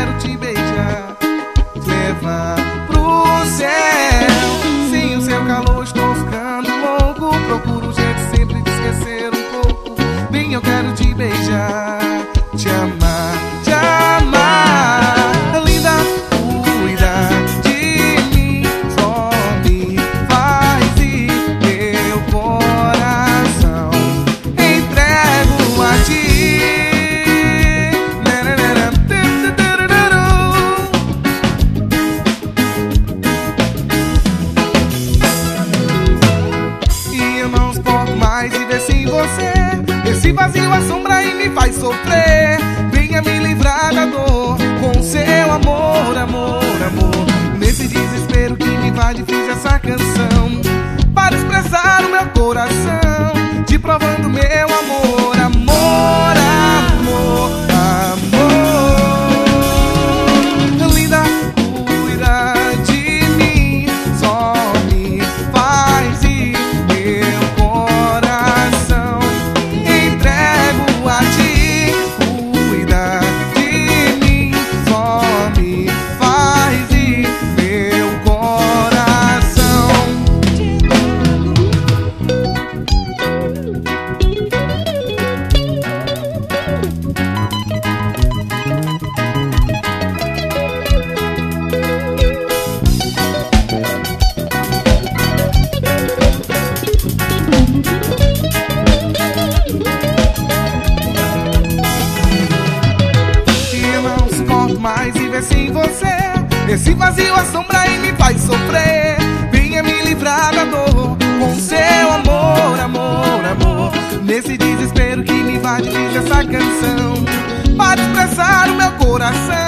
quero te beijar, te levar pro céu. Sem o seu calor estou ficando louco, procuro um jeito sempre de esquecer um pouco. Bem, eu quero te beijar, te amar, te amar. Linda, cuida de mim, só me faz ir. Meu coração entrego a ti. E eu não suporto mais viver sem você. Esse vazio assombra e me faz sofrer. Venha me livrar da dor com seu amor, amor, amor. Nesse desespero que me invade, fiz essa canção para expressar o meu coração, te provando meu amor, amor, amor, amor. Linda, cuida de mim, só me faz ir. Meu coração entrego a ti. Cuida de mim, só me faz ir. Meu coração. E eu não suporto mais viver sem você. Esse vazio assombra e me faz sofrer. Venha me livrar da dor com seu amor, amor, amor. Nesse desespero que me invade, fiz essa canção para expressar o meu coração,